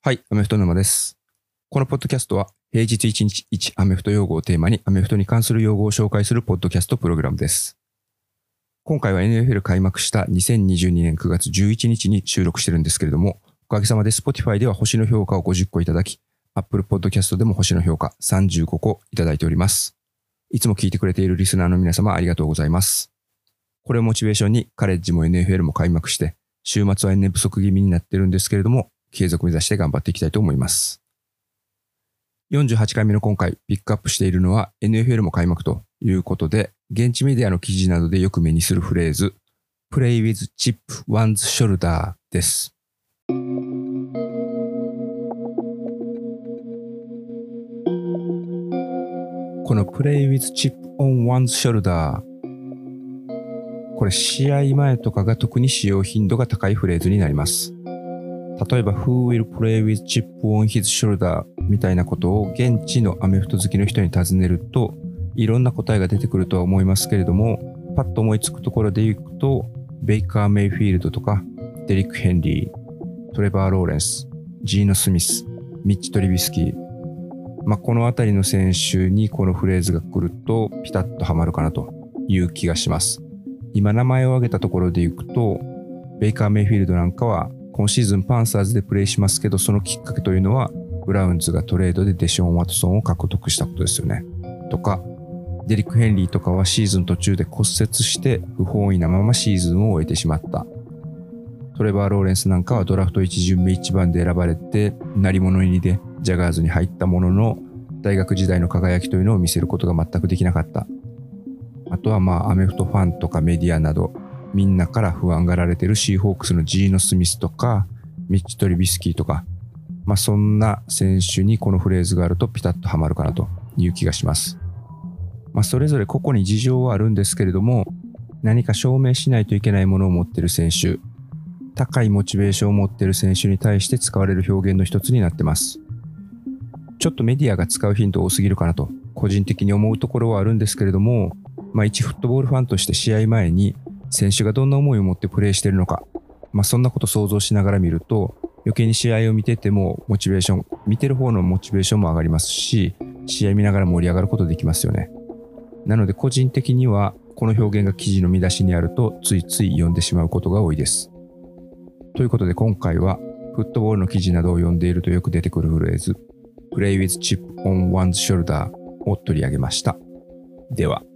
はい、アメフト沼です。このポッドキャストは平日1日1アメフト用語をテーマにアメフトに関する用語を紹介するポッドキャストプログラムです。今回は NFL 開幕した2022年9月11日に収録してるんですけれども、おかげさまで Spotify では星の評価を50個いただき、Apple Podcast でも星の評価35個いただいております。いつも聞いてくれているリスナーの皆様ありがとうございます。これをモチベーションにカレッジも NFL も開幕して、週末は年不足気味になってるんですけれども、継続目指して頑張っていきたいと思います。48回目の今回ピックアップしているのは NFL も開幕ということで、現地メディアの記事などでよく目にするフレーズ Play with Chip One's Shoulder です。この Play with Chip on One's Shoulder、 これ試合前とかが特に使用頻度が高いフレーズになります。例えば Who will play with chip on his shoulder みたいなことを現地のアメフト好きの人に尋ねると、いろんな答えが出てくるとは思いますけれども、パッと思いつくところでいくとベイカー・メイフィールドとかデリック・ヘンリー、トレバー・ローレンス、ジーノ・スミス、ミッチ・トリビスキー、このあたりの選手にこのフレーズが来るとピタッとはまるかなという気がします。今名前を挙げたところでいくと、ベイカー・メイフィールドなんかは今シーズンパンサーズでプレーしますけど、そのきっかけというのはブラウンズがトレードでデショーン・ワトソンを獲得したことですよね。とか、デリック・ヘンリーとかはシーズン途中で骨折して不本意なままシーズンを終えてしまった。トレバー・ローレンスなんかはドラフト1巡目1番で選ばれて鳴り物入りでジャガーズに入ったものの、大学時代の輝きというのを見せることが全くできなかった。あとはアメフトファンとかメディアなどみんなから不安がられているシーホークスのジーノ・スミスとかミッチ・トリビスキーとか、そんな選手にこのフレーズがあるとピタッとはまるかなという気がします。それぞれ個々に事情はあるんですけれども、何か証明しないといけないものを持っている選手、高いモチベーションを持っている選手に対して使われる表現の一つになってます。ちょっとメディアが使う頻度多すぎるかなと個人的に思うところはあるんですけれども、一フットボールファンとして試合前に選手がどんな思いを持ってプレーしているのか、そんなことを想像しながら見ると、余計に試合を見ててもモチベーション、見てる方のモチベーションも上がりますし、試合見ながら盛り上がることできますよね。なので個人的にはこの表現が記事の見出しにあるとついつい読んでしまうことが多いです。ということで今回はフットボールの記事などを読んでいるとよく出てくるフレーズ Play with chip on one's shoulder を取り上げました。では。